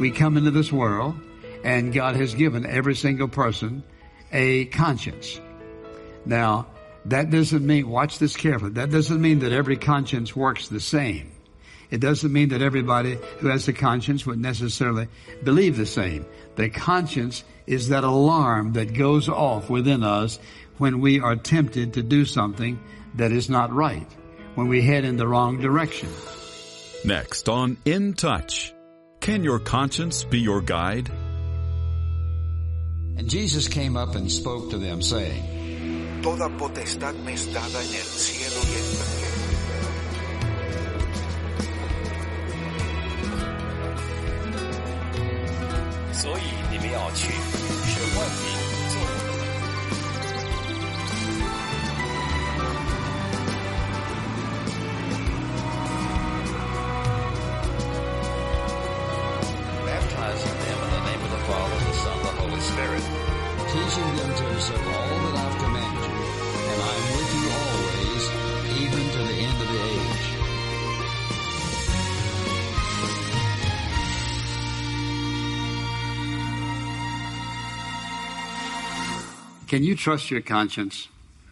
We come into this world, and God has given every single person a conscience. Now, that doesn't mean, watch this carefully, that doesn't mean that every conscience works the same. It doesn't mean that everybody who has a conscience would necessarily believe the same. The conscience is that alarm that goes off within us when we are tempted to do something that is not right, when we head in the wrong direction. Next on In Touch, can your conscience be your guide? And Jesus came up and spoke to them, saying, Toda potestad me es dada en el cielo y en la tierra. 所以你们要去，使万民做我的门徒。Baptizing them in the name of the Father, the Son, the Holy Spirit. teaching them to observe all that I've commanded you, and I am with you always, even to the end of the age. Can you trust your conscience?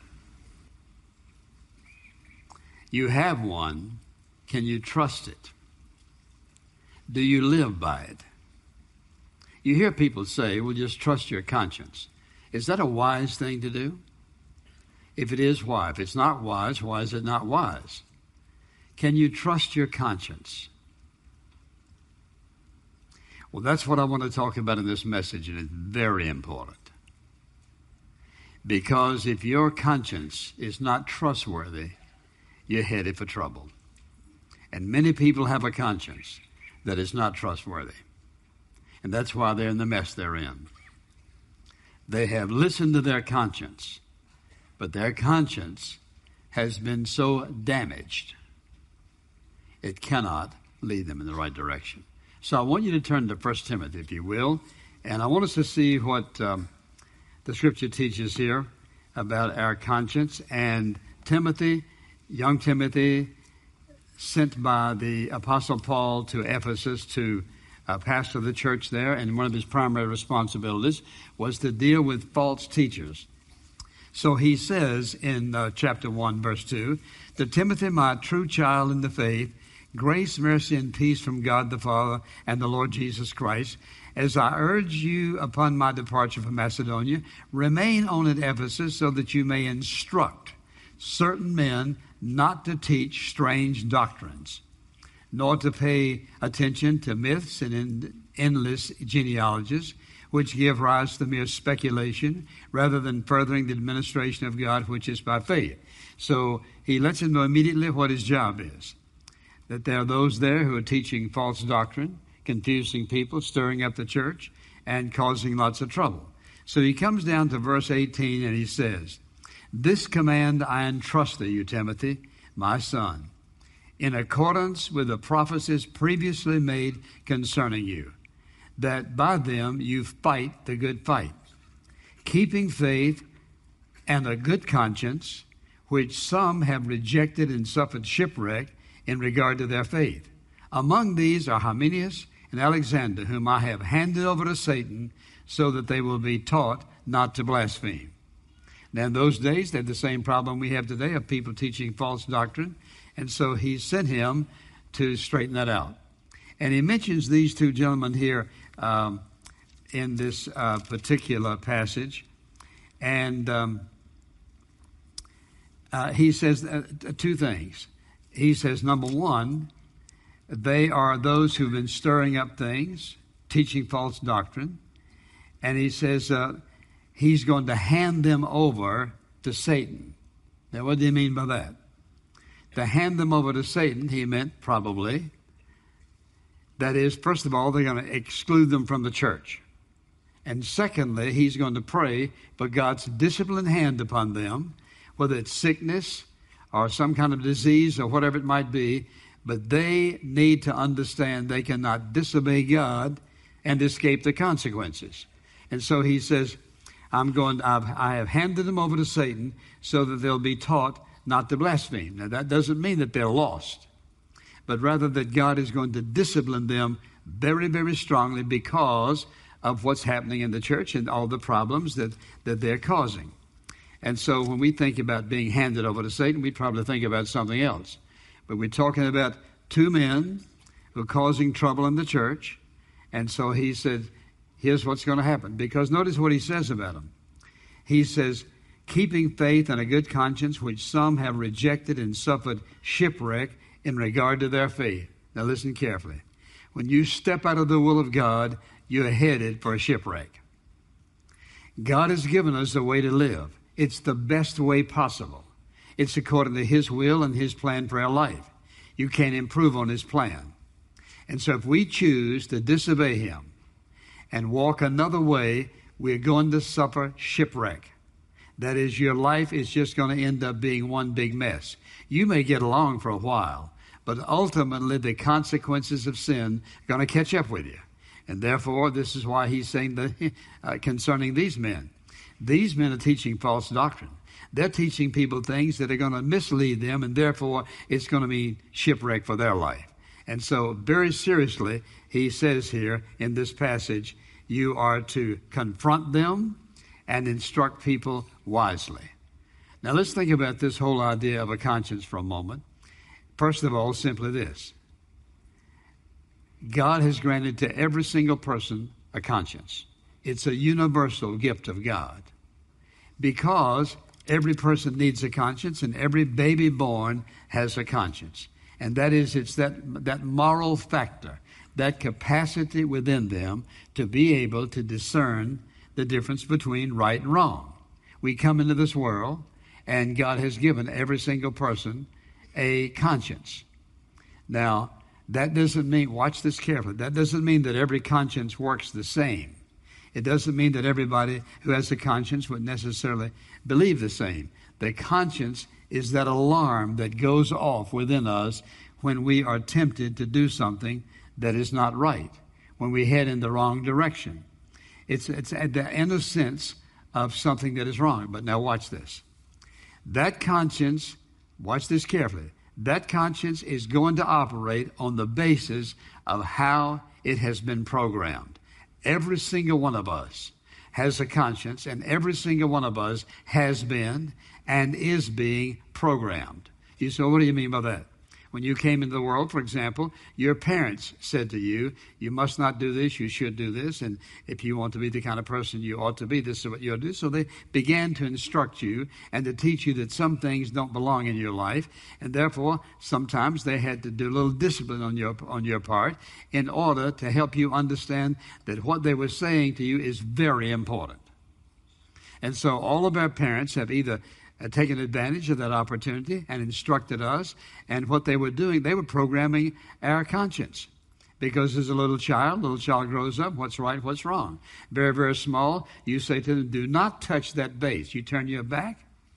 You have one. Can you trust it? Do you live by it? You hear people say, well, just trust your conscience. Is that a wise thing to do? If it is, why? If it's not wise, why is it not wise? Can you trust your conscience? Well, that's what I want to talk about in this message, and it's very important. Because if your conscience is not trustworthy, you're headed for trouble. And many people have a conscience that is not trustworthy. And that's why they're in the mess they're in. They have listened to their conscience, but their conscience has been so damaged, it cannot lead them in the right direction. So I want you to turn to 1 Timothy, if you will, and I want us to see what the Scripture teaches here about our conscience. And Timothy, young Timothy, sent by the Apostle Paul to Ephesus to pastor the church there, and one of his primary responsibilities was to deal with false teachers. So he says in chapter 1, verse 2, to Timothy, my true child in the faith, grace, mercy, and peace from God the Father and the Lord Jesus Christ. As I urge you upon my departure from Macedonia, remain on at Ephesus so that you may instruct certain men not to teach strange doctrines, nor to pay attention to myths and endless genealogies, which give rise to mere speculation, rather than furthering the administration of God, which is by faith. So he lets him know immediately what his job is, that there are those there who are teaching false doctrine, confusing people, stirring up the church, and causing lots of trouble. So he comes down to verse 18, and he says, this command I entrust to you, Timothy, my son, in accordance with the prophecies previously made concerning you, that by them you fight the good fight, keeping faith and a good conscience, which some have rejected and suffered shipwreck in regard to their faith. Among these are Hymenaeus and Alexander, whom I have handed over to Satan, so that they will be taught not to blaspheme. Now, in those days, they had the same problem we have today of people teaching false doctrine. And so he sent him to straighten that out. And he mentions these two gentlemen here in this particular passage. And he says two things. He says, number one, they are those who've been stirring up things, teaching false doctrine. And he says he's going to hand them over to Satan. Now, what do you mean by that? To hand them over to Satan, he meant probably, that is, first of all, they're going to exclude them from the church. And secondly, he's going to pray for God's disciplined hand upon them, whether it's sickness or some kind of disease or whatever it might be, but they need to understand they cannot disobey God and escape the consequences. And so he says, I have handed them over to Satan so that they'll be taught not to blaspheme. Now, that doesn't mean that they're lost, but rather that God is going to discipline them very, very strongly because of what's happening in the church and all the problems that they're causing. And so when we think about being handed over to Satan, we probably think about something else. But we're talking about two men who are causing trouble in the church. And so he said, here's what's going to happen. Because notice what he says about them. He says, keeping faith and a good conscience, which some have rejected and suffered shipwreck in regard to their faith. Now listen carefully. When you step out of the will of God, you're headed for a shipwreck. God has given us a way to live. It's the best way possible. It's according to His will and His plan for our life. You can't improve on His plan. And so if we choose to disobey Him and walk another way, we're going to suffer shipwreck. That is, your life is just going to end up being one big mess. You may get along for a while, but ultimately the consequences of sin are going to catch up with you. And therefore, this is why he's saying that concerning these men. These men are teaching false doctrine. They're teaching people things that are going to mislead them, and therefore it's going to be shipwreck for their life. And so very seriously, he says here in this passage, you are to confront them and instruct people wisely. Now let's think about this whole idea of a conscience for a moment. First of all, simply this. God has granted to every single person a conscience. It's a universal gift of God. Because every person needs a conscience, and every baby born has a conscience. And that is, it's that moral factor, that capacity within them to be able to discern the difference between right and wrong. We come into this world, and God has given every single person a conscience. Now, that doesn't mean, watch this carefully, that doesn't mean that every conscience works the same. It doesn't mean that everybody who has a conscience would necessarily believe the same. The conscience is that alarm that goes off within us when we are tempted to do something that is not right, when we head in the wrong direction. It's at the inner sense of something that is wrong. But now watch this. That conscience, watch this carefully, that conscience is going to operate on the basis of how it has been programmed. Every single one of us has a conscience, and every single one of us has been and is being programmed. You say, what do you mean by that? When you came into the world, for example, your parents said to you, you must not do this, you should do this, and if you want to be the kind of person you ought to be, this is what you ought to do. So they began to instruct you and to teach you that some things don't belong in your life, and therefore sometimes they had to do a little discipline on your part in order to help you understand that what they were saying to you is very important. And so all of our parents have either taken advantage of that opportunity and instructed us. And what they were doing, they were programming our conscience. Because as a little child grows up, what's right, what's wrong. Very, very small, you say to them, do not touch that vase. You turn your back,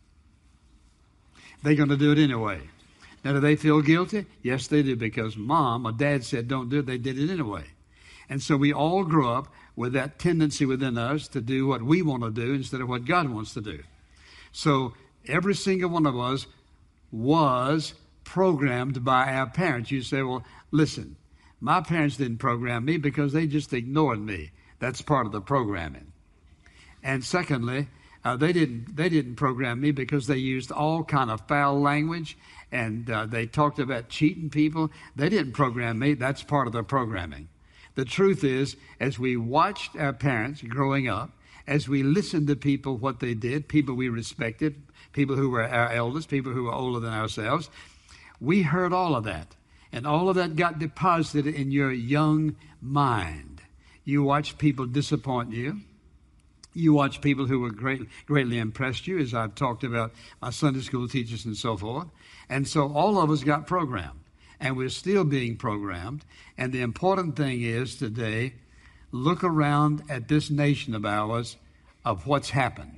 they're going to do it anyway. Now, do they feel guilty? Yes, they do, because mom or dad said don't do it. They did it anyway. And so we all grow up with that tendency within us to do what we want to do instead of what God wants to do. So every single one of us was programmed by our parents. You say, well, listen, my parents didn't program me because they just ignored me. That's part of the programming. And secondly, they didn't program me because they used all kind of foul language and they talked about cheating people. They didn't program me. That's part of the programming. The truth is, as we watched our parents growing up, as we listened to people, what they did, people we respected, people who were our elders, people who were older than ourselves, we heard all of that. And all of that got deposited in your young mind. You watched people disappoint you. You watched people who were greatly impressed you, as I've talked about my Sunday school teachers and so forth. And so all of us got programmed. And we're still being programmed. And the important thing is today, look around at this nation of ours of what's happened.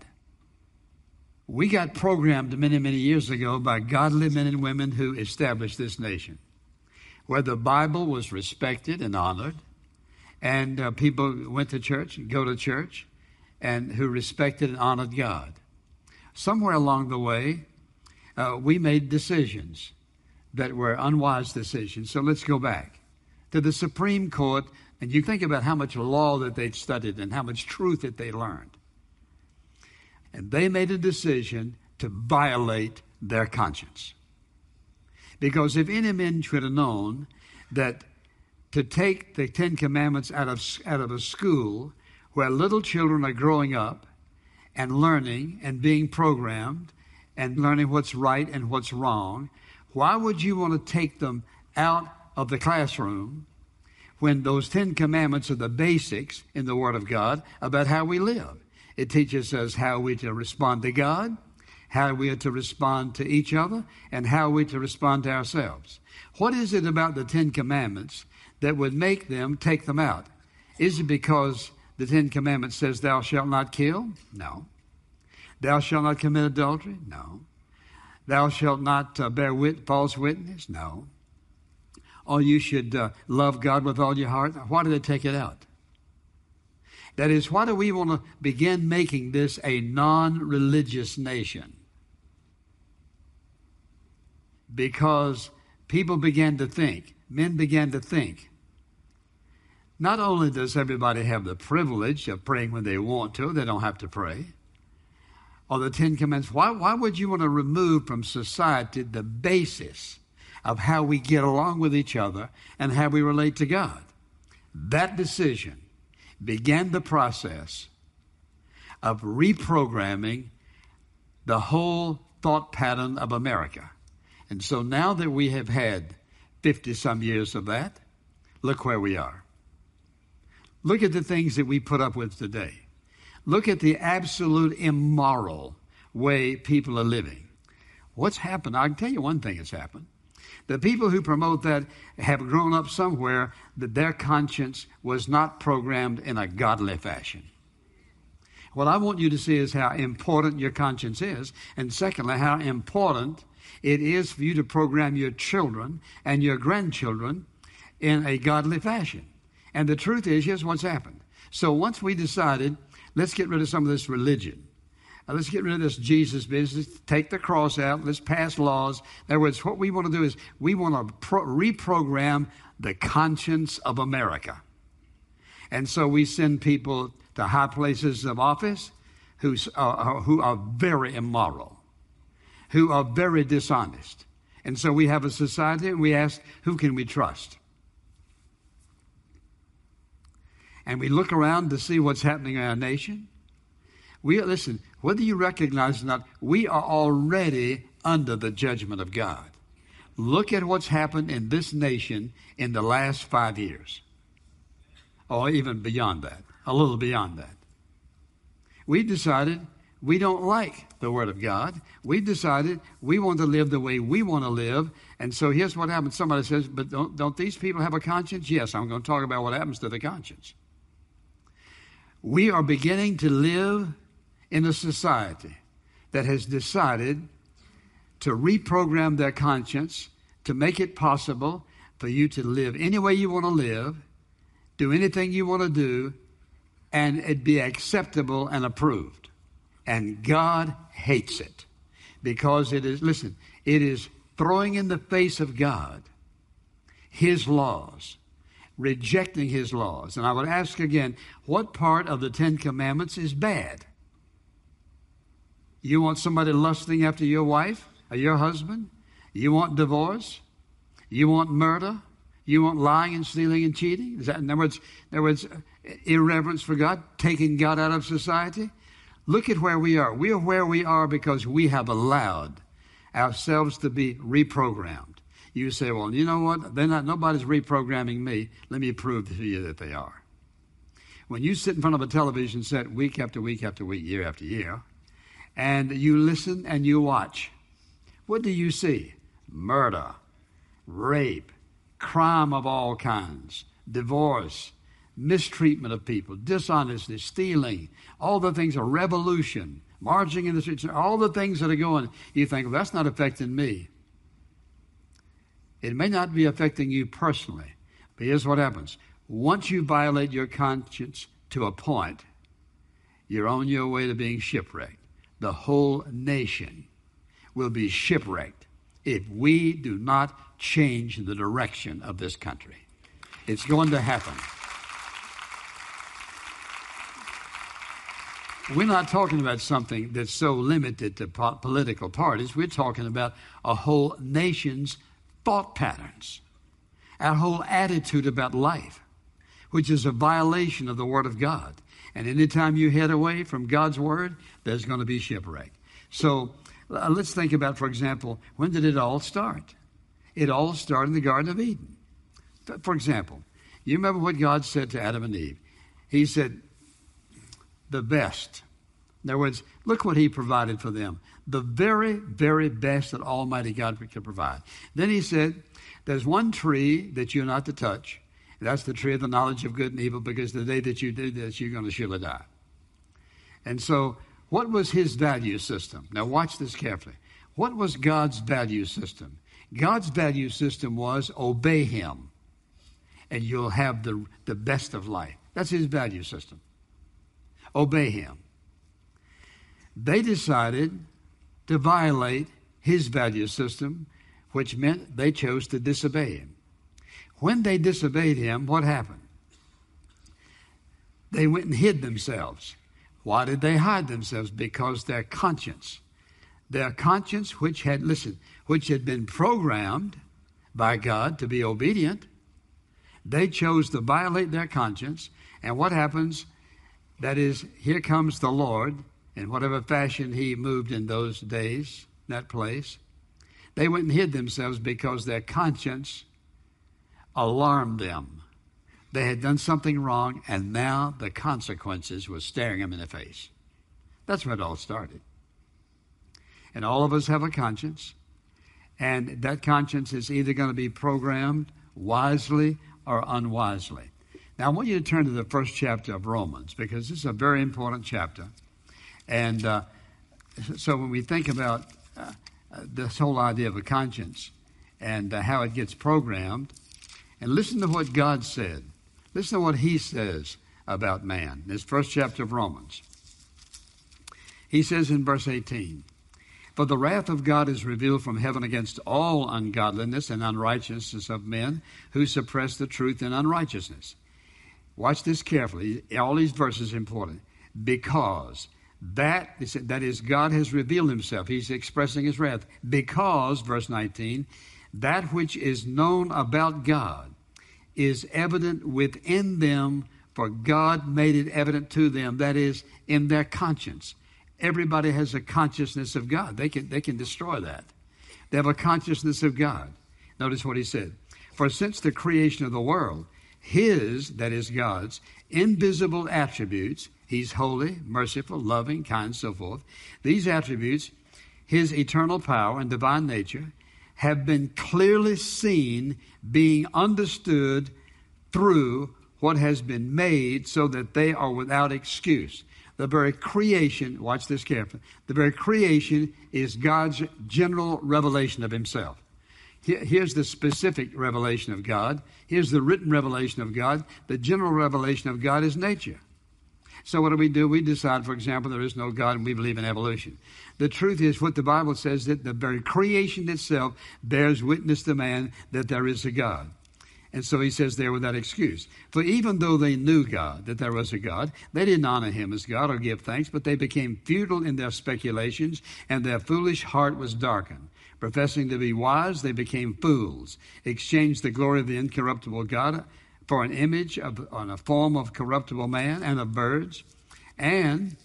We got programmed many, many years ago by godly men and women who established this nation, where the Bible was respected and honored, and people went to church and go to church, and who respected and honored God. Somewhere along the way, we made decisions that were unwise decisions. So let's go back. to the Supreme Court, and you think about how much law that they'd studied and how much truth that they learned. And they made a decision to violate their conscience. Because if any men should have known that to take the Ten Commandments out of a school where little children are growing up and learning and being programmed and learning what's right and what's wrong, why would you want to take them out of the classroom when those 10 commandments are the basics in the Word of God about how we live? It teaches us how we to respond to God, how we are to respond to each other, and how we to respond to ourselves. What is it about the 10 commandments that would make them take them out? Is it because the 10 commandments says thou shalt not kill? No. Thou shalt not commit adultery? No. Thou shalt not bear false witness? No. Or you should love God with all your heart? Why did they take it out? That is, why do we want to begin making this a non-religious nation? Because people began to think, men began to think, not only does everybody have the privilege of praying when they want to, they don't have to pray, or the 10 Commandments, why would you want to remove from society the basis of how we get along with each other and how we relate to God? That decision began the process of reprogramming the whole thought pattern of America. And so now that we have had 50-some years of that, look where we are. Look at the things that we put up with today. Look at the absolute immoral way people are living. What's happened? I can tell you one thing that's happened. The people who promote that have grown up somewhere that their conscience was not programmed in a godly fashion. What I want you to see is how important your conscience is, and secondly, how important it is for you to program your children and your grandchildren in a godly fashion. And the truth is, here's what's happened. So once we decided, let's get rid of some of this religion. Let's get rid of this Jesus business, take the cross out, let's pass laws. In other words, what we want to do is we want to reprogram the conscience of America. And so we send people to high places of office who are very immoral, who are very dishonest. And so we have a society and we ask, who can we trust? And we look around to see what's happening in our nation. Listen, whether you recognize it or not, we are already under the judgment of God. Look at what's happened in this nation in the last 5 years. Or even beyond that, a little beyond that. We decided we don't like the Word of God. We decided we want to live the way we want to live. And so here's what happens. Somebody says, but don't these people have a conscience? Yes, I'm going to talk about what happens to the conscience. We are beginning to live in a society that has decided to reprogram their conscience to make it possible for you to live any way you want to live, do anything you want to do, and it be acceptable and approved. And God hates it because it is throwing in the face of God His laws, rejecting His laws. And I would ask again, what part of the 10 Commandments is bad? You want somebody lusting after your wife or your husband? You want divorce? You want murder? You want lying and stealing and cheating? Is that, in other words, irreverence for God, taking God out of society? Look at where we are. We are where we are because we have allowed ourselves to be reprogrammed. You say, well, you know what? Nobody's reprogramming me. Let me prove to you that they are. When you sit in front of a television set week after week after week, year after year, and you listen and you watch, what do you see? Murder, rape, crime of all kinds, divorce, mistreatment of people, dishonesty, stealing, all the things, a revolution, marching in the streets, all the things that are going. You think, well, that's not affecting me. It may not be affecting you personally, but here's what happens. Once you violate your conscience to a point, you're on your way to being shipwrecked. The whole nation will be shipwrecked if we do not change the direction of this country. It's going to happen. We're not talking about something that's so limited to political parties. We're talking about a whole nation's thought patterns, our whole attitude about life, which is a violation of the Word of God. And anytime you head away from God's Word, there's going to be shipwreck. So let's think about, for example, when did it all start? It all started in the Garden of Eden. For example, you remember what God said to Adam and Eve? He said, the best. In other words, look what he provided for them. The very, very best that Almighty God could provide. Then he said, there's one tree that you're not to touch. And that's the tree of the knowledge of good and evil, because the day that you do this, you're going to surely die. And so, what was his value system? Now watch this carefully. What was God's value system? God's value system was obey him, and you'll have the best of life. That's his value system. Obey him. They decided to violate his value system, which meant they chose to disobey him. When they disobeyed him, what happened? They went and hid themselves. Why did they hide themselves? Because their conscience, which had been programmed by God to be obedient, they chose to violate their conscience. And what happens? That is, here comes the Lord, in whatever fashion he moved in those days, that place. They went and hid themselves because their conscience alarmed them. They had done something wrong, and now the consequences were staring them in the face. That's where it all started. And all of us have a conscience, and that conscience is either going to be programmed wisely or unwisely. Now, I want you to turn to the first chapter of Romans, because this is a very important chapter. And so when we think about this whole idea of a conscience and how it gets programmed, and listen to what God said. Listen to what he says about man. This first chapter of Romans. He says in verse 18, "For the wrath of God is revealed from heaven against all ungodliness and unrighteousness of men who suppress the truth in unrighteousness." Watch this carefully. All these verses are important. Because that is, God has revealed himself. He's expressing his wrath. Because, verse 19, that which is known about God is evident within them, for God made it evident to them. That is, in their conscience. Everybody has a consciousness of God. They can destroy that. They have a consciousness of God. Notice what he said. For since the creation of the world, his, that is God's, invisible attributes, he's holy, merciful, loving, kind, so forth. These attributes, his eternal power and divine nature, have been clearly seen, being understood through what has been made, so that they are without excuse. The very creation, watch this carefully, the very creation is God's general revelation of himself. Here's the specific revelation of God. Here's the written revelation of God. The general revelation of God is nature. So what do? We decide, for example, there is no God and we believe in evolution. The truth is what the Bible says, that the very creation itself bears witness to man that there is a God. And so he says there without excuse. For even though they knew God, that there was a God, they didn't honor him as God or give thanks, but they became futile in their speculations, and their foolish heart was darkened. Professing to be wise, they became fools, exchanged the glory of the incorruptible God for an image on a form of corruptible man and of birds. And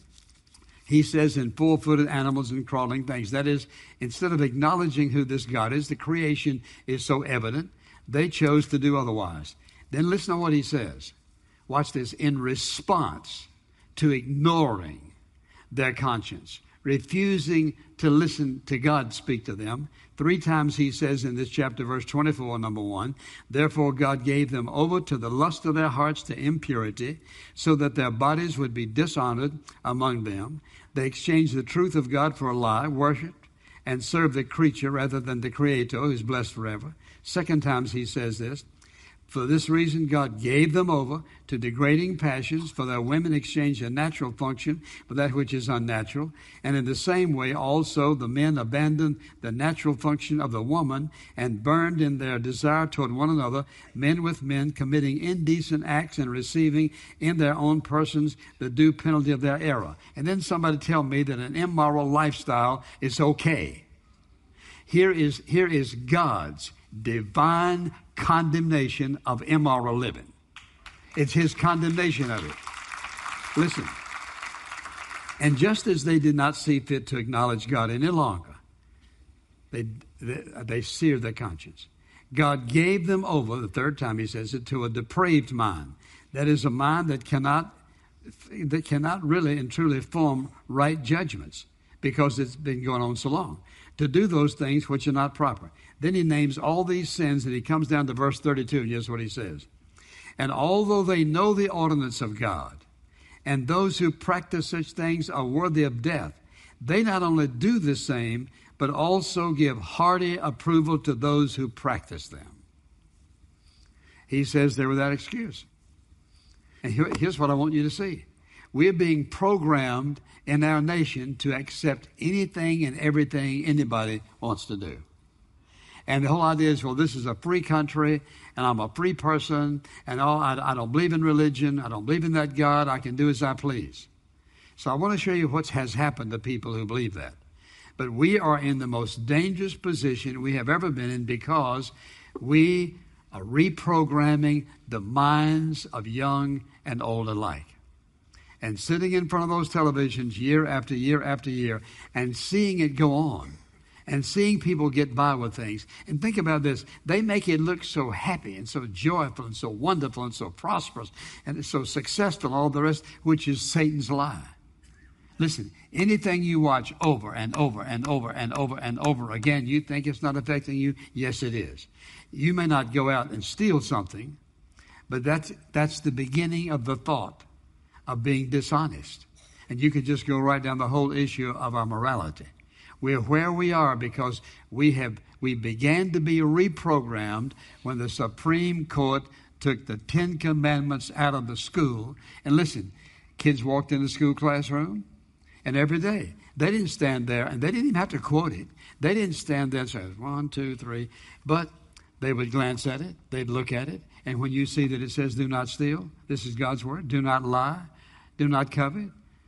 he says in four-footed animals and crawling things. That is, instead of acknowledging who this God is, the creation is so evident, they chose to do otherwise. Then listen to what he says. Watch this. In response to ignoring their conscience, refusing to listen to God speak to them, 3 times he says in this chapter, verse 24, number 1, therefore God gave them over to the lust of their hearts to impurity, so that their bodies would be dishonored among them. They exchanged the truth of God for a lie, worshipped and served the creature rather than the Creator, who is blessed forever. 2 times he says this, For this reason, God gave them over to degrading passions, for their women exchanged a natural function for that which is unnatural. And in the same way, also, the men abandoned the natural function of the woman and burned in their desire toward one another, men with men, committing indecent acts and receiving in their own persons the due penalty of their error. And then somebody tell me that an immoral lifestyle is okay. Here is God's divine condemnation of immoral living. It's his condemnation of it. Listen. And just as they did not see fit to acknowledge God any longer, they seared their conscience. God gave them over, the third time he says it, to a depraved mind. That is a mind that cannot really and truly form right judgments because it's been going on so long, to do those things which are not proper. Then he names all these sins, and he comes down to verse 32, and here's what he says. And although they know the ordinance of God, and those who practice such things are worthy of death, they not only do the same, but also give hearty approval to those who practice them. He says they're without excuse. And here's what I want you to see. We're being programmed in our nation to accept anything and everything anybody wants to do. And the whole idea is, well, this is a free country, and I'm a free person, and I don't believe in religion. I don't believe in that God. I can do as I please. So I want to show you what has happened to people who believe that. But we are in the most dangerous position we have ever been in because we are reprogramming the minds of young and old alike. And sitting in front of those televisions year after year after year and seeing it go on and seeing people get by with things. And think about this. They make it look so happy and so joyful and so wonderful and so prosperous and so successful and all the rest, which is Satan's lie. Listen, anything you watch over and over and over and over and over again, you think it's not affecting you? Yes, it is. You may not go out and steal something, but that's the beginning of the thought of being dishonest. And you could just go right down the whole issue of our morality. We're where we are because we began to be reprogrammed when the Supreme Court took the 10 Commandments out of the school. And listen, kids walked in the school classroom, and every day they didn't stand there, and they didn't even have to quote it. They didn't stand there and say 1, 2, 3, but they would glance at it, they'd look at it, and when you see that it says do not steal, this is God's word, do not lie, do not covet,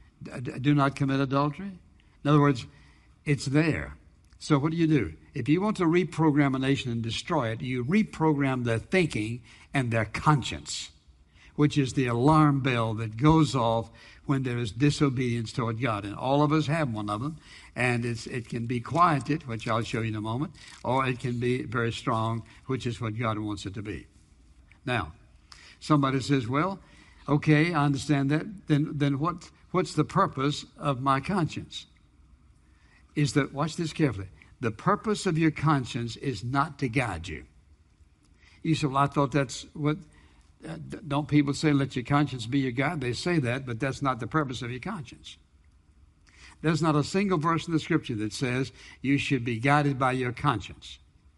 do not commit adultery. In other words, it's there. So what do? If you want to reprogram a nation and destroy it, you reprogram their thinking and their conscience, which is the alarm bell that goes off when there is disobedience toward God. And all of us have one of them. And it can be quieted, which I'll show you in a moment, or it can be very strong, which is what God wants it to be. Now, somebody says, well, okay, I understand that. Then what's the purpose of my conscience? Is that, watch this carefully, the purpose of your conscience is not to guide you. You say, well, I thought that's what, don't people say let your conscience be your guide? They say that, but that's not the purpose of your conscience. There's not a single verse in the Scripture that says you should be guided by your conscience.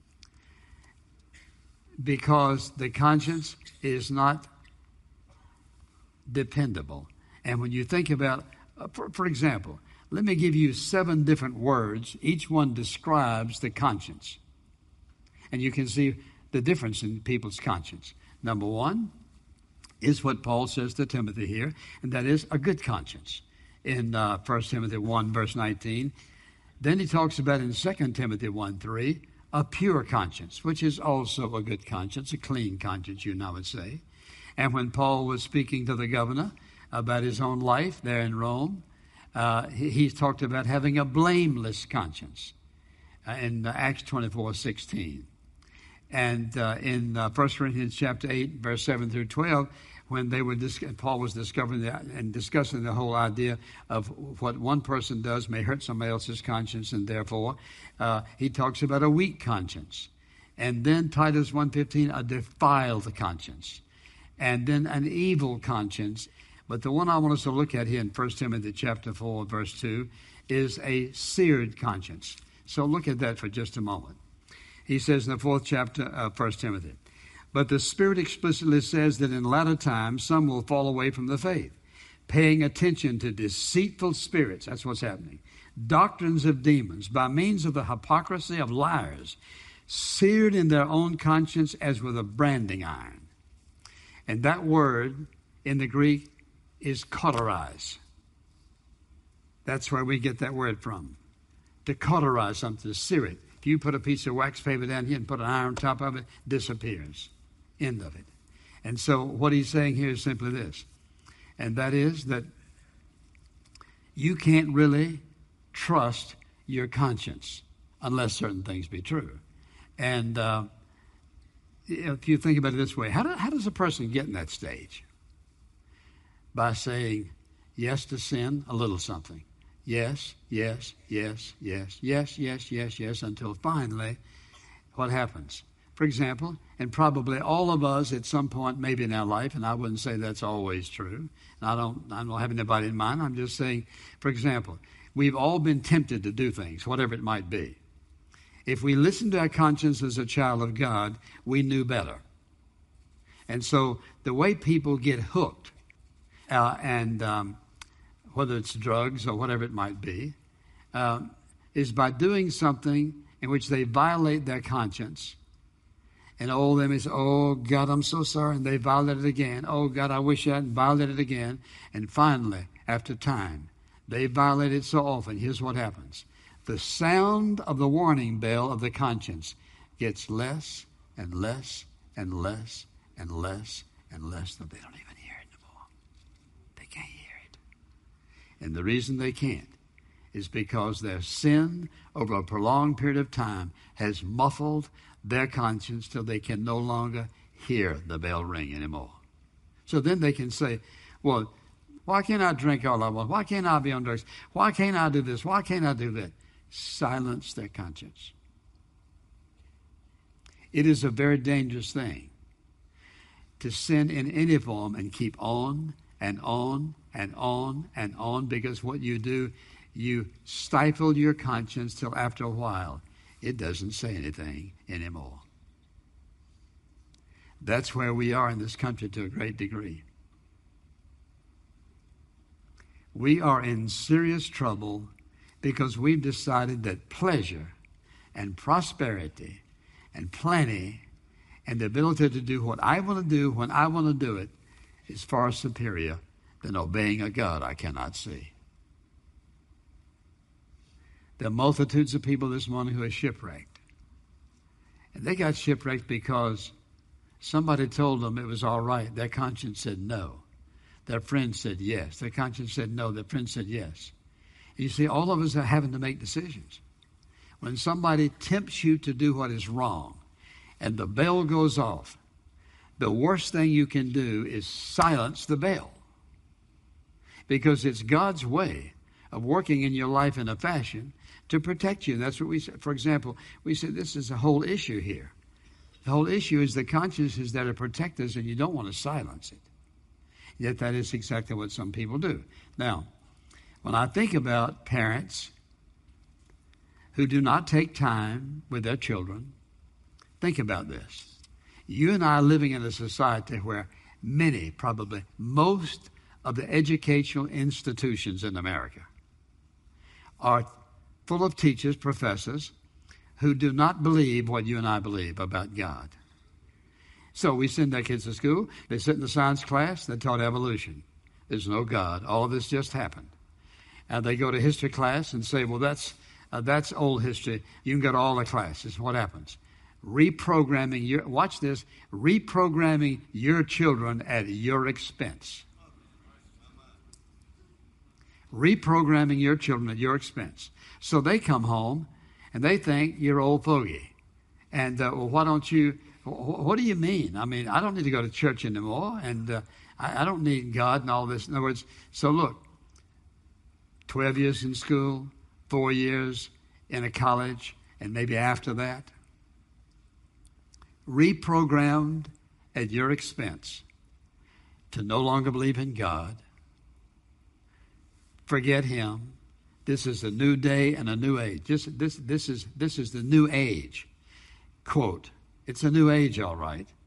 Because the conscience is not dependable. And when you think about, for example, let me give you 7 different words. Each one describes the conscience. And you can see the difference in people's conscience. Number 1 is what Paul says to Timothy here, and that is a good conscience. In 1 Timothy 1, verse 19. Then he talks about in 2 Timothy 1, 3, a pure conscience, which is also a good conscience, a clean conscience, you now would say. And when Paul was speaking to the governor about his own life there in Rome, he talked about having a blameless conscience in Acts 24:16. And in 1 Corinthians chapter 8, verse 7 through 12, when Paul was discovering and discussing the whole idea of what one person does may hurt somebody else's conscience, and therefore he talks about a weak conscience. And then Titus 1:15, a defiled conscience. And then an evil conscience. But the one I want us to look at here in 1 Timothy chapter 4, verse 2, is a seared conscience. So look at that for just a moment. He says in the 4th chapter of 1 Timothy, But the Spirit explicitly says that in latter times some will fall away from the faith, paying attention to deceitful spirits. That's what's happening. Doctrines of demons, by means of the hypocrisy of liars, seared in their own conscience as with a branding iron. And that word in the Greek is cauterize. That's where we get that word from. To cauterize something, to sear it. If you put a piece of wax paper down here and put an iron on top of it, disappears. End of it. And so what he's saying here is simply this. And that is that you can't really trust your conscience unless certain things be true. And if you think about it this way, how does a person get in that stage? By saying yes to sin, a little something. Yes, yes, yes, yes, yes, yes, yes, yes, until finally, what happens? For example, and probably all of us at some point maybe in our life, and I wouldn't say that's always true, and I don't have anybody in mind, I'm just saying, for example, we've all been tempted to do things, whatever it might be. If we listened to our conscience as a child of God, we knew better. And so the way people get hooked, whether it's drugs or whatever it might be, is by doing something in which they violate their conscience. And all of them is, oh, God, I'm so sorry. And they violate it again. Oh, God, I wish I hadn't violated it again. And finally, after time, they violate it so often. Here's what happens. The sound of the warning bell of the conscience gets less and less and less and less and less, that they don't even hear it anymore. They can't hear it. And the reason they can't is because their sin over a prolonged period of time has muffled their conscience till they can no longer hear the bell ring anymore. So then they can say, well, why can't I drink all I want? Why can't I be on drugs? Why can't I do this? Why can't I do that? Silence their conscience. It is a very dangerous thing to sin in any form and keep on and on and on and on, because what you do, you stifle your conscience till after a while it doesn't say anything anymore. That's where we are in this country to a great degree. We are in serious trouble because we've decided that pleasure and prosperity and plenty and the ability to do what I want to do when I want to do it is far superior than obeying a God I cannot see. There are multitudes of people this morning who are shipwrecked. And they got shipwrecked because somebody told them it was all right. Their conscience said no. Their friend said yes. Their conscience said no. Their friend said yes. You see, all of us are having to make decisions. When somebody tempts you to do what is wrong and the bell goes off, the worst thing you can do is silence the bell. Because it's God's way of working in your life in a fashion to protect you. That's what we said. For example, we said this is a whole issue here. The whole issue is the conscience is there to protect us, and you don't want to silence it. Yet that is exactly what some people do. Now, when I think about parents who do not take time with their children, think about this. You and I are living in a society where many, probably most of the educational institutions in America are full of teachers, professors, who do not believe what you and I believe about God. So we send our kids to school. They sit in the science class. They're taught evolution. There's no God. All of this just happened. And they go to history class and say, well, that's old history. You can go to all the classes. What happens? Reprogramming your children at your expense. Reprogramming your children at your expense. So they come home and they think you're old fogey. And well, why don't you, what do you mean? I mean, I don't need to go to church anymore, and I don't need God and all this. In other words, so look, 12 years in school, 4 years in a college, and maybe after that, reprogrammed at your expense to no longer believe in God. Forget Him. This is a new day and a new age. This is the new age. Quote, it's a new age, all right.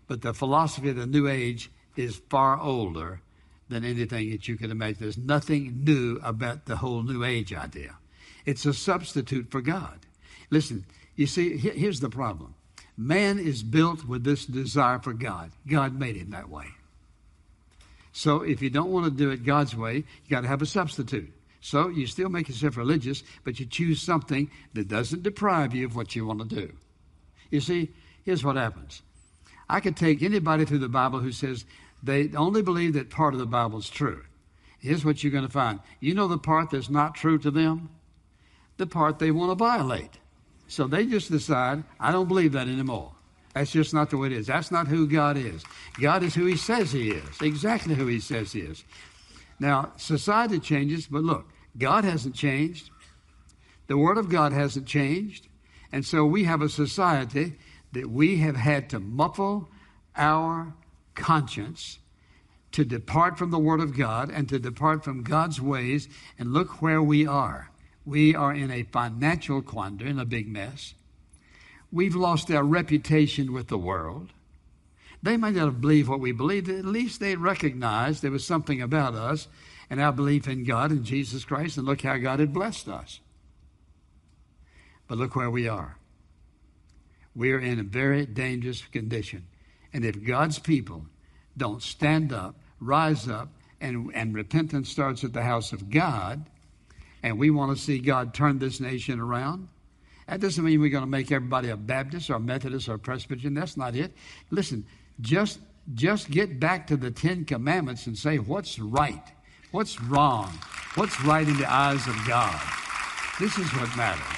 But the philosophy of the New Age is far older than anything that you can imagine. There's nothing new about the whole New Age idea. It's a substitute for God. Listen, you see, here's the problem. Man is built with this desire for God. God made him that way. So if you don't want to do it God's way, you got to have a substitute. So you still make yourself religious, but you choose something that doesn't deprive you of what you want to do. You see, here's what happens. I could take anybody through the Bible who says they only believe that part of the Bible is true. Here's what you're going to find. You know the part that's not true to them? The part they want to violate. So they just decide, I don't believe that anymore. That's just not the way it is. That's not who God is. God is who he says he is, exactly who he says he is. Now, society changes, but look, God hasn't changed. The Word of God hasn't changed. And so we have a society that we have had to muffle our conscience to depart from the Word of God and to depart from God's ways. And look where we are. We are in a financial quandary, in a big mess. We've lost our reputation with the world. They might not have believed what we believed. At least they recognized there was something about us and our belief in God and Jesus Christ, and look how God had blessed us. But look where we are. We're in a very dangerous condition. And if God's people don't stand up, rise up, and repentance starts at the house of God, and we want to see God turn this nation around, that doesn't mean we're going to make everybody a Baptist or Methodist or Presbyterian. That's not it. Listen, just get back to the Ten Commandments and say what's right, what's wrong, what's right in the eyes of God. This is what matters.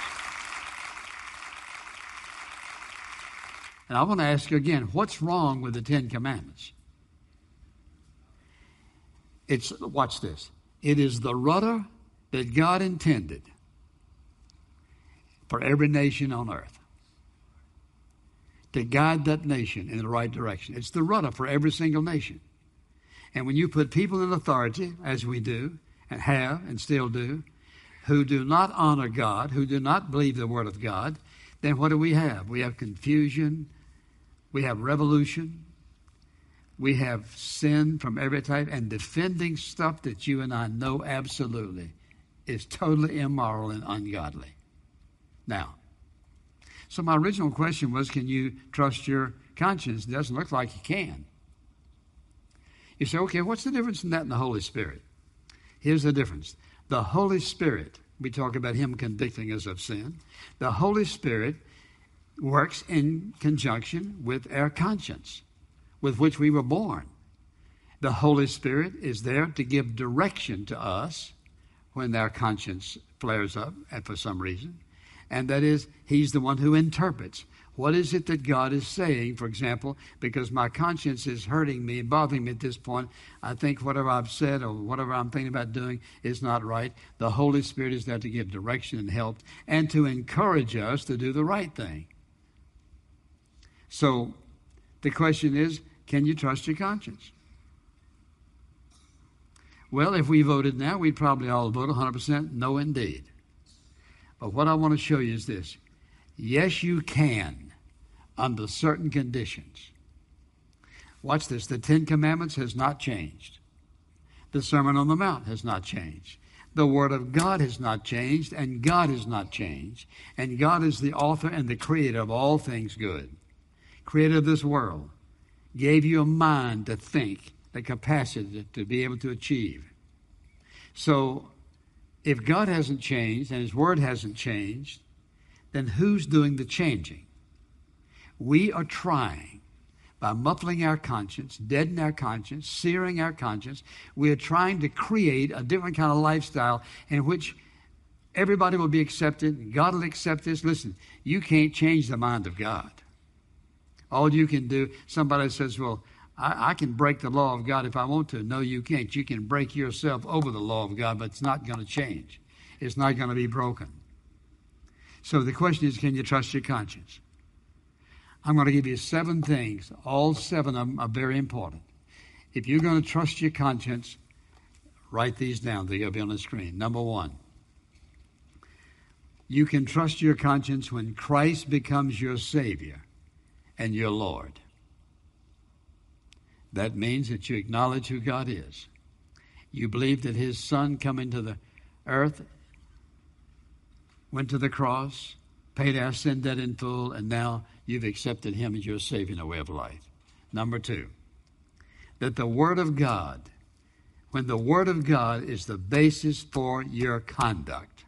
And I want to ask you again, what's wrong with the Ten Commandments? Watch this. It is the rudder that God intended for every nation on earth to guide that nation in the right direction. It's the rudder for every single nation. And when you put people in authority, as we do and have and still do, who do not honor God, who do not believe the Word of God, then what do we have? We have confusion, we have revolution, we have sin from every type, and defending stuff that you and I know absolutely is totally immoral and ungodly. Now, so my original question was, can you trust your conscience? It doesn't look like you can. You say, okay, what's the difference in that and the Holy Spirit? Here's the difference. The Holy Spirit, we talk about him convicting us of sin. The Holy Spirit works in conjunction with our conscience, with which we were born. The Holy Spirit is there to give direction to us when our conscience flares up for some reason. And that is, he's the one who interprets. What is it that God is saying? For example, because my conscience is hurting me and bothering me at this point, I think whatever I've said or whatever I'm thinking about doing is not right. The Holy Spirit is there to give direction and help and to encourage us to do the right thing. So the question is, can you trust your conscience? Well, if we voted now, we'd probably all vote 100% no indeed. But what I want to show you is this. Yes, you can under certain conditions. Watch this. The Ten Commandments has not changed. The Sermon on the Mount has not changed. The Word of God has not changed, and God has not changed. And God is the author and the creator of all things good. Creator of this world. Gave you a mind to think, the capacity to be able to achieve. So, if God hasn't changed and his Word hasn't changed, then who's doing the changing? We are trying, by muffling our conscience, deadening our conscience, searing our conscience, we are trying to create a different kind of lifestyle in which everybody will be accepted, God will accept this. Listen, you can't change the mind of God. All you can do, somebody says, well, I can break the law of God if I want to. No, you can't. You can break yourself over the law of God, but it's not going to change. It's not going to be broken. So the question is, can you trust your conscience? I'm going to give you 7 things. All 7 of them are very important. If you're going to trust your conscience, write these down. They'll be on the screen. Number 1, you can trust your conscience when Christ becomes your Savior and your Lord. That means that you acknowledge who God is. You believe that his Son coming to the earth, went to the cross, paid our sin debt in full, and now you've accepted him as your Savior and a way of life. Number two, that the Word of God, when the Word of God is the basis for your conduct,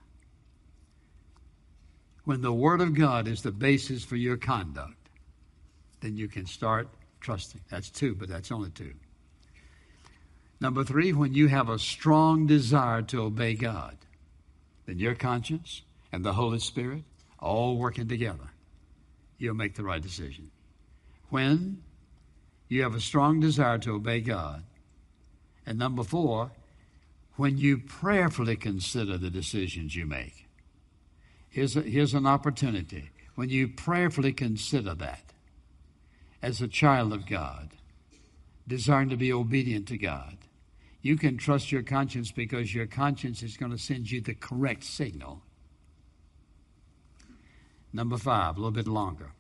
when the Word of God is the basis for your conduct, then you can start trusting. That's two, but that's only two. Number three, when you have a strong desire to obey God, then your conscience and the Holy Spirit all working together, you'll make the right decision. When you have a strong desire to obey God, and number four, when you prayerfully consider the decisions you make. Here's an opportunity. When you prayerfully consider that, as a child of God, desiring to be obedient to God, you can trust your conscience because your conscience is going to send you the correct signal. Number five, a little bit longer.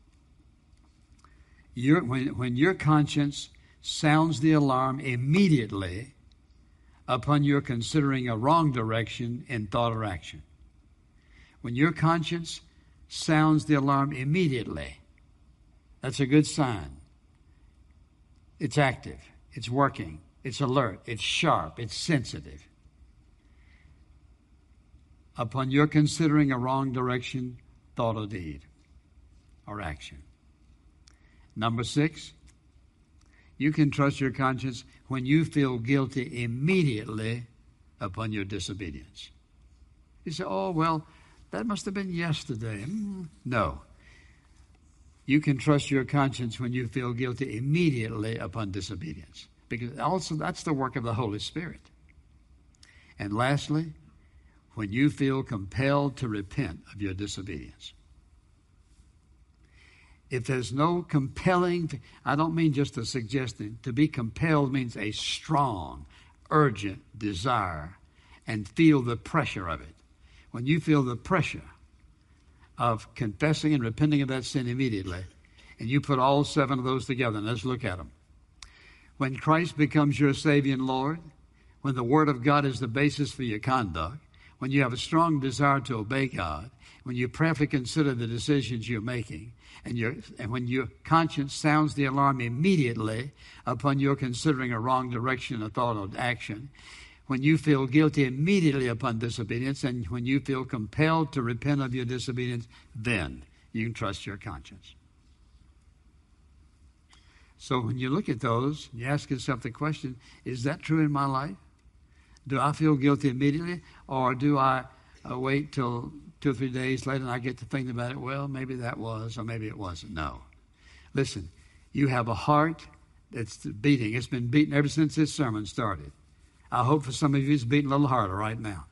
When your conscience sounds the alarm immediately upon your considering a wrong direction in thought or action. When your conscience sounds the alarm immediately, that's a good sign. It's active. It's working. It's alert. It's sharp. It's sensitive. Upon your considering a wrong direction, thought or deed, or action. Number six, you can trust your conscience when you feel guilty immediately upon your disobedience. You say, oh, well, that must have been yesterday. No. You can trust your conscience when you feel guilty immediately upon disobedience. Because also that's the work of the Holy Spirit. And lastly, when you feel compelled to repent of your disobedience. If there's no compelling, I don't mean just a suggestion. To be compelled means a strong, urgent desire and feel the pressure of it. When you feel the pressure of confessing and repenting of that sin immediately, and you put all seven of those together, and let's look at them. When Christ becomes your Savior and Lord, when the Word of God is the basis for your conduct, when you have a strong desire to obey God, when you prayerfully consider the decisions you're making, and when your conscience sounds the alarm immediately upon your considering a wrong direction, a thought, or action, when you feel guilty immediately upon disobedience, and when you feel compelled to repent of your disobedience, then you can trust your conscience. So when you look at those, you ask yourself the question, is that true in my life? Do I feel guilty immediately, or do I wait till 2 or 3 days later and I get to thinking about it? Well, maybe that was, or maybe it wasn't. No. Listen, you have a heart that's beating. It's been beating ever since this sermon started. I hope for some of you it's beating a little harder right now.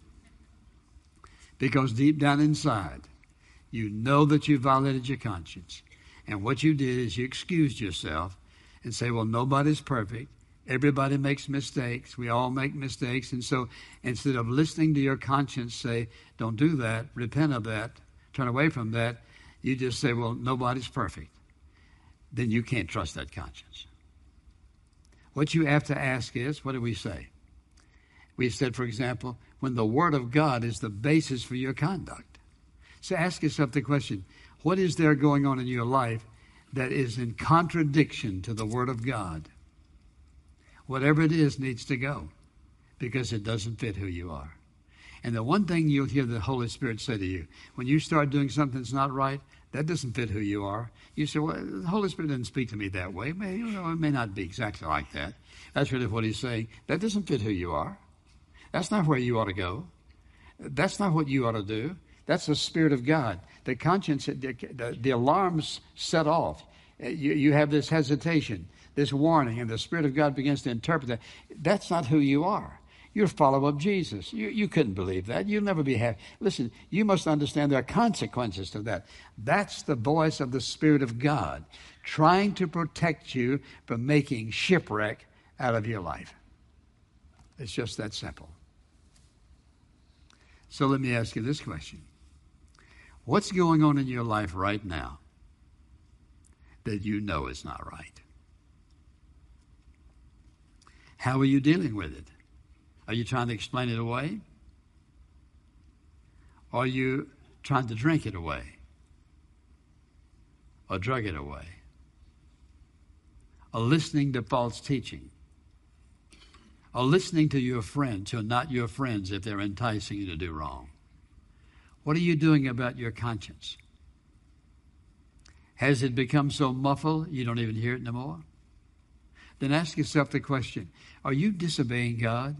Because deep down inside, you know that you violated your conscience. And what you did is you excused yourself and say, well, nobody's perfect. Everybody makes mistakes. We all make mistakes. And so instead of listening to your conscience say, don't do that, repent of that, turn away from that, you just say, well, nobody's perfect. Then you can't trust that conscience. What you have to ask is, what do we say? We said, for example, when the Word of God is the basis for your conduct. So ask yourself the question, what is there going on in your life that is in contradiction to the Word of God? Whatever it is needs to go because it doesn't fit who you are. And the one thing you'll hear the Holy Spirit say to you, when you start doing something that's not right, that doesn't fit who you are. You say, well, the Holy Spirit didn't speak to me that way. It may not be exactly like that. That's really what he's saying. That doesn't fit who you are. That's not where you ought to go. That's not what you ought to do. That's the Spirit of God. The conscience, the alarms set off. You have this hesitation, this warning, and the Spirit of God begins to interpret that. That's not who you are. You're a follower of Jesus. You couldn't believe that. You'll never be happy. Listen, you must understand there are consequences to that. That's the voice of the Spirit of God trying to protect you from making shipwreck out of your life. It's just that simple. So let me ask you this question. What's going on in your life right now that you know is not right? How are you dealing with it? Are you trying to explain it away? Or are you trying to drink it away? Or drug it away? Or listening to false teaching? Or listening to your friends who are not your friends if they're enticing you to do wrong? What are you doing about your conscience? Has it become so muffled you don't even hear it no more? Then ask yourself the question, are you disobeying God?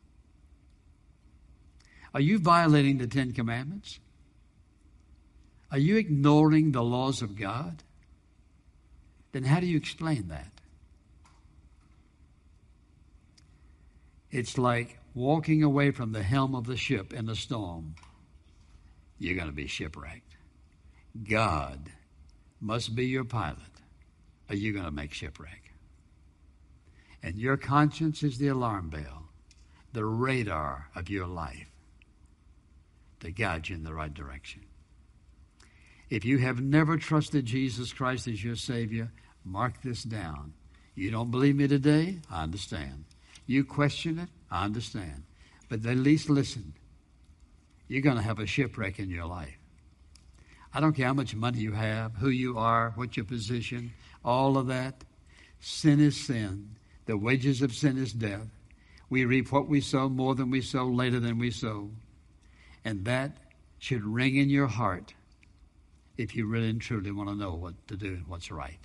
Are you violating the Ten Commandments? Are you ignoring the laws of God? Then how do you explain that? It's like walking away from the helm of the ship in a storm. You're going to be shipwrecked. God must be your pilot, or you're going to make shipwreck. And your conscience is the alarm bell, the radar of your life to guide you in the right direction. If you have never trusted Jesus Christ as your Savior, mark this down. You don't believe me today? I understand. You question it? I understand. But at least listen. You're going to have a shipwreck in your life. I don't care how much money you have, who you are, what your position, all of that. Sin is sin. The wages of sin is death. We reap what we sow, more than we sow, later than we sow. And that should ring in your heart if you really and truly want to know what to do and what's right.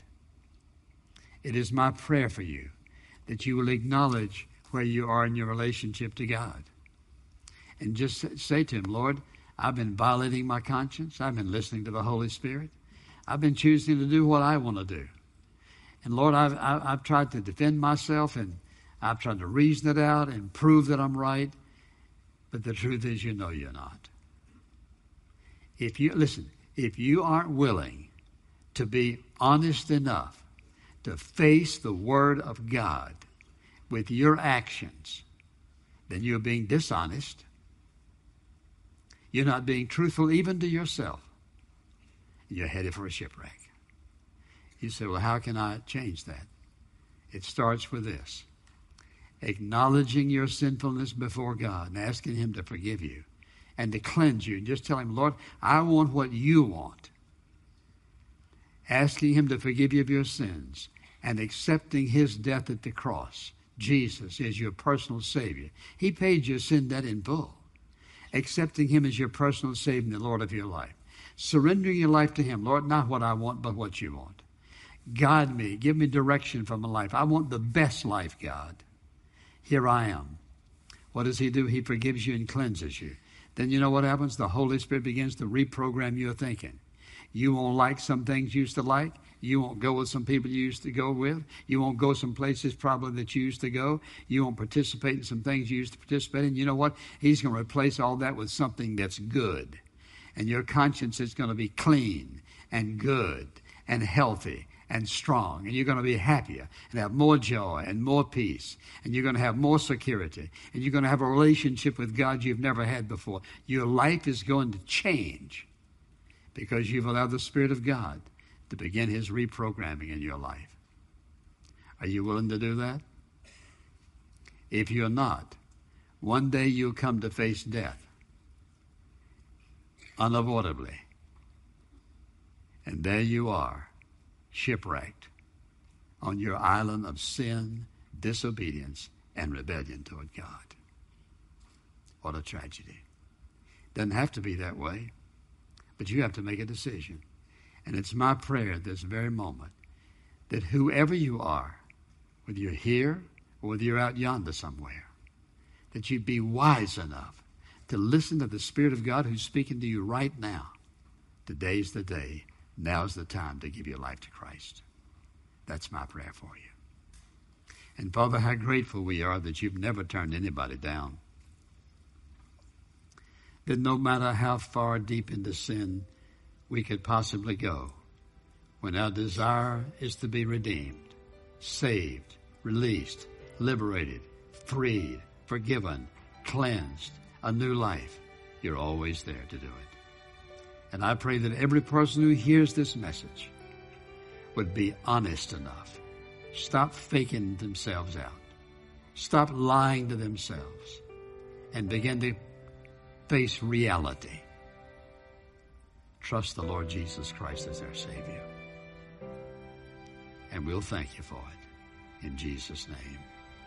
It is my prayer for you that you will acknowledge where you are in your relationship to God. And just say to Him, Lord, I've been violating my conscience. I've been listening to the Holy Spirit. I've been choosing to do what I want to do. And Lord, I've tried to defend myself, and I've tried to reason it out and prove that I'm right. But the truth is, you know you're not. If you aren't willing to be honest enough to face the Word of God with your actions, then you're being dishonest. You're not being truthful even to yourself. You're headed for a shipwreck. You say, well, how can I change that? It starts with this. Acknowledging your sinfulness before God and asking Him to forgive you and to cleanse you. Just tell Him, Lord, I want what you want. Asking Him to forgive you of your sins and accepting His death at the cross. Jesus is your personal Savior. He paid your sin debt in full. Accepting Him as your personal Savior and the Lord of your life. Surrendering your life to Him. Lord, not what I want, but what you want. Guide me. Give me direction for my life. I want the best life, God. Here I am. What does He do? He forgives you and cleanses you. Then you know what happens? The Holy Spirit begins to reprogram your thinking. You won't like some things you used to like. You won't go with some people you used to go with. You won't go some places probably that you used to go. You won't participate in some things you used to participate in. You know what? He's going to replace all that with something that's good. And your conscience is going to be clean and good and healthy and strong. And you're going to be happier and have more joy and more peace. And you're going to have more security. And you're going to have a relationship with God you've never had before. Your life is going to change because you've allowed the Spirit of God to begin His reprogramming in your life. Are you willing to do that? If you're not, one day you'll come to face death, unavoidably. And there you are, shipwrecked on your island of sin, disobedience, and rebellion toward God. What a tragedy. Doesn't have to be that way, but you have to make a decision. And it's my prayer at this very moment that whoever you are, whether you're here or whether you're out yonder somewhere, that you be wise enough to listen to the Spirit of God who's speaking to you right now. Today's the day. Now's the time to give your life to Christ. That's my prayer for you. And Father, how grateful we are that you've never turned anybody down. That no matter how far deep into sin we could possibly go, when our desire is to be redeemed, saved, released, liberated, freed, forgiven, cleansed, a new life, you're always there to do it. And I pray that every person who hears this message would be honest enough. Stop faking themselves out. stop lying to themselves and begin to face reality. Trust the Lord Jesus Christ as our Savior. And we'll thank you for it. In Jesus' name,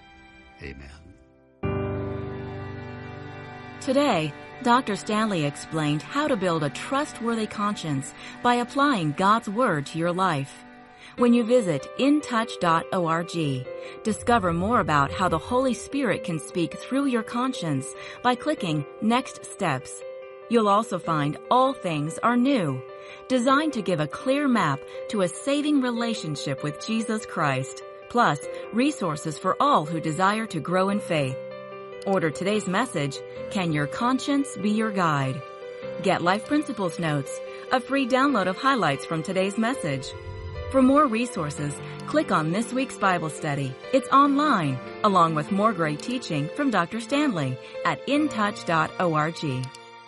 amen. Today, Dr. Stanley explained how to build a trustworthy conscience by applying God's Word to your life. When you visit intouch.org, discover more about how the Holy Spirit can speak through your conscience by clicking Next Steps. You'll also find All Things Are New, designed to give a clear map to a saving relationship with Jesus Christ, plus resources for all who desire to grow in faith. Order today's message, Can Your Conscience Be Your Guide? Get Life Principles Notes, a free download of highlights from today's message. For more resources, click on this week's Bible study. It's online, along with more great teaching from Dr. Stanley at intouch.org.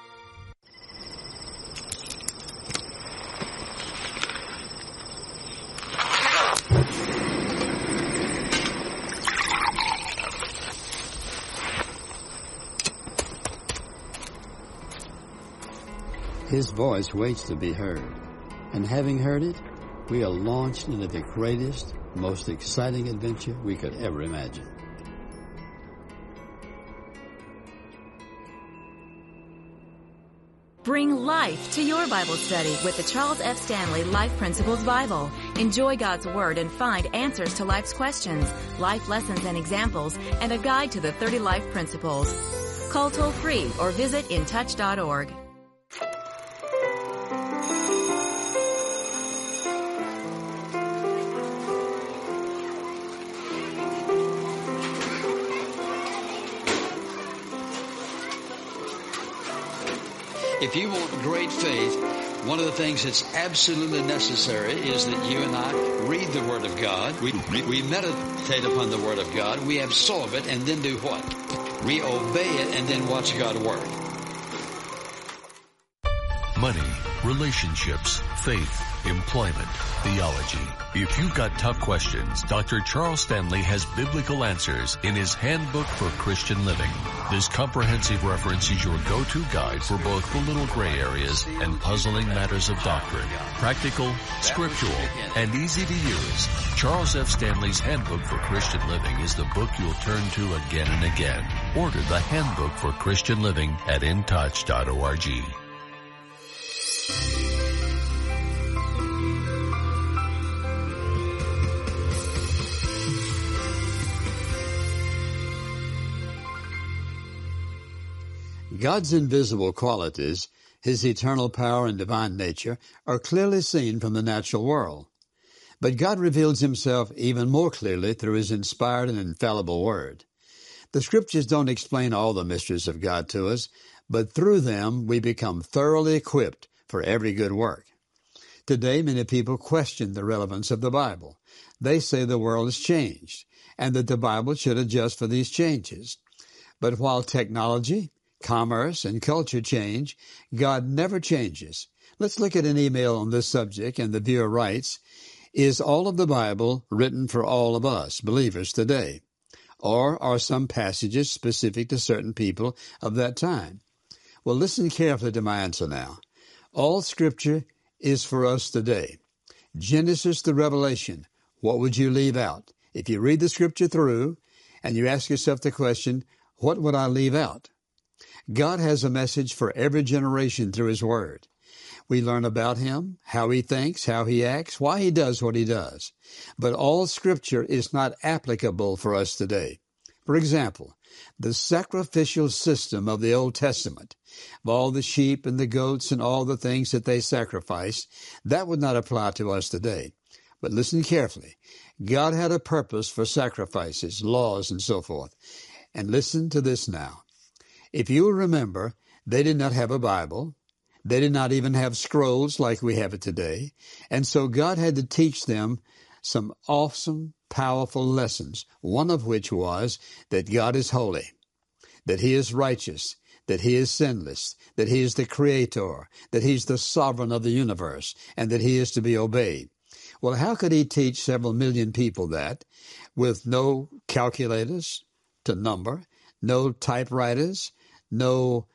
His voice waits to be heard. And having heard it, we are launched into the greatest, most exciting adventure we could ever imagine. Bring life to your Bible study with the Charles F. Stanley Life Principles Bible. Enjoy God's Word and find answers to life's questions, life lessons and examples, and a guide to the 30 life principles. Call toll-free or visit intouch.org. If you want great faith, one of the things that's absolutely necessary is that you and I read the Word of God. We meditate upon the Word of God. We absorb it and then do what? We obey it and then watch God work. Money, relationships, faith, employment, theology. If you've got tough questions, Dr. Charles Stanley has biblical answers in his Handbook for Christian Living. This comprehensive reference is your go-to guide for both the little gray areas and puzzling matters of doctrine. Practical, scriptural, and easy to use, Charles F. Stanley's Handbook for Christian Living is the book you'll turn to again and again. Order the Handbook for Christian Living at intouch.org. God's invisible qualities, His eternal power and divine nature, are clearly seen from the natural world. But God reveals Himself even more clearly through His inspired and infallible Word. The Scriptures don't explain all the mysteries of God to us, but through them we become thoroughly equipped for every good work. Today, many people question the relevance of the Bible. They say the world has changed, and that the Bible should adjust for these changes. But while technology, commerce, and culture change, God never changes. Let's look at an email on this subject, and the viewer writes, Is all of the Bible written for all of us, believers, today? Or are some passages specific to certain people of that time? Well, listen carefully to my answer now. All Scripture is for us today. Genesis to Revelation, what would you leave out? If you read the Scripture through, and you ask yourself the question, what would I leave out? God has a message for every generation through His Word. We learn about Him, how He thinks, how He acts, why He does what He does. But all Scripture is not applicable for us today. For example, the sacrificial system of the Old Testament, of all the sheep and the goats and all the things that they sacrificed, that would not apply to us today. But listen carefully. God had a purpose for sacrifices, laws, and so forth. And listen to this now. If you will remember, they did not have a Bible. They did not even have scrolls like we have it today. And so God had to teach them some awesome, powerful lessons, one of which was that God is holy, that He is righteous, that He is sinless, that He is the Creator, that He's the sovereign of the universe, and that He is to be obeyed. Well, how could He teach several million people that with no calculators, to number, no typewriters, no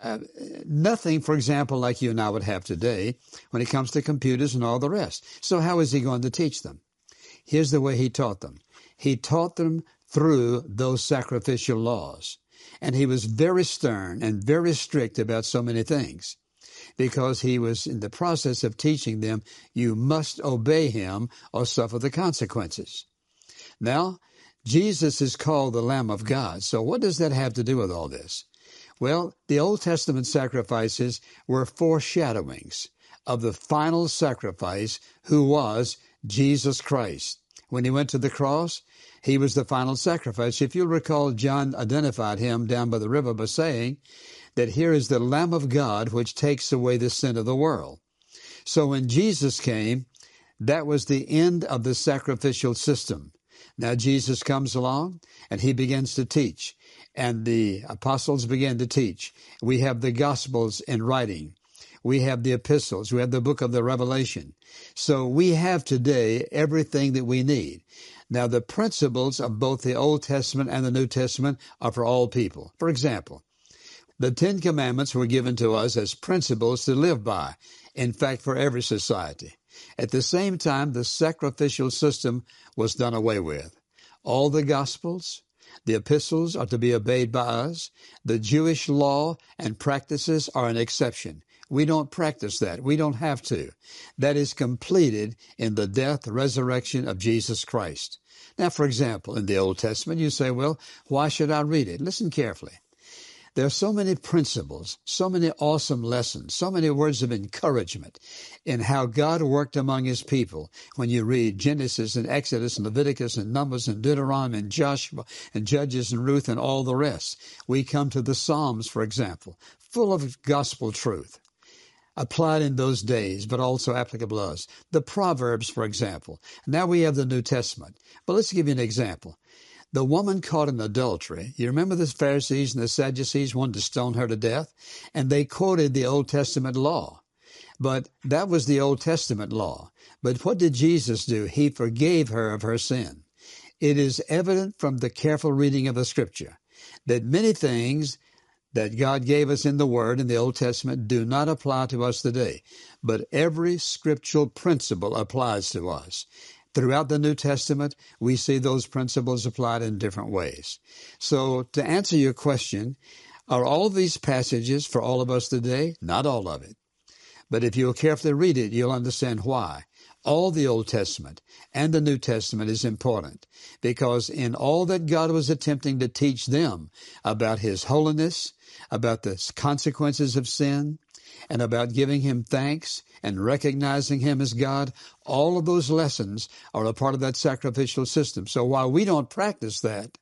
nothing, for example, like you and I would have today when it comes to computers and all the rest. So how is he going to teach them? Here's the way he taught them. He taught them through those sacrificial laws. And he was very stern and very strict about so many things, because he was in the process of teaching them, you must obey him or suffer the consequences. Now, Jesus is called the Lamb of God. So what does that have to do with all this? Well, the Old Testament sacrifices were foreshadowings of the final sacrifice, who was Jesus Christ. When he went to the cross, he was the final sacrifice. If you'll recall, John identified him down by the river by saying that here is the Lamb of God which takes away the sin of the world. So when Jesus came, that was the end of the sacrificial system. Now Jesus comes along and he begins to teach, and the apostles began to teach. We have the Gospels in writing. We have the epistles. We have the book of the Revelation. So we have today everything that we need. Now, the principles of both the Old Testament and the New Testament are for all people. For example, the Ten Commandments were given to us as principles to live by, in fact, for every society. At the same time, the sacrificial system was done away with. All the Gospels, the epistles are to be obeyed by us. The Jewish law and practices are an exception. We don't practice that. We don't have to. That is completed in the death, resurrection of Jesus Christ. Now, for example, in the Old Testament, you say, well, why should I read it? Listen carefully. There are so many principles, so many awesome lessons, so many words of encouragement in how God worked among his people. When you read Genesis and Exodus and Leviticus and Numbers and Deuteronomy and Joshua and Judges and Ruth and all the rest. We come to the Psalms, for example, full of gospel truth, applied in those days, but also applicable to us. The Proverbs, for example. Now we have the New Testament. But let's give you an example. The woman caught in adultery, you remember the Pharisees and the Sadducees wanted to stone her to death? And they quoted the Old Testament law. But that was the Old Testament law. But what did Jesus do? He forgave her of her sin. It is evident from the careful reading of the Scripture that many things that God gave us in the Word in the Old Testament do not apply to us today. But every scriptural principle applies to us. Throughout the New Testament, we see those principles applied in different ways. So to answer your question, are all of these passages for all of us today? Not all of it. But if you'll carefully read it, you'll understand why. All the Old Testament and the New Testament is important, because in all that God was attempting to teach them about his holiness, about the consequences of sin, and about giving him thanks and recognizing him as God, all of those lessons are a part of that sacrificial system. So while we don't practice that,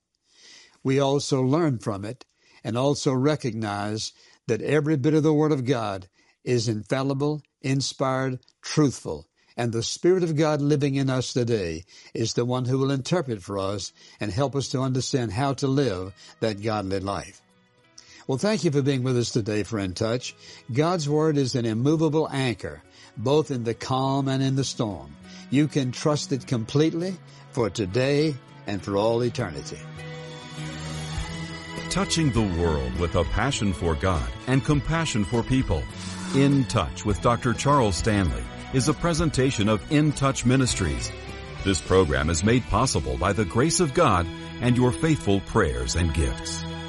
we also learn from it and also recognize that every bit of the Word of God is infallible, inspired, truthful. And the Spirit of God living in us today is the one who will interpret for us and help us to understand how to live that godly life. Well, thank you for being with us today for In Touch. God's Word is an immovable anchor, both in the calm and in the storm. You can trust it completely for today and for all eternity. Touching the world with a passion for God and compassion for people. In Touch with Dr. Charles Stanley is a presentation of In Touch Ministries. This program is made possible by the grace of God and your faithful prayers and gifts.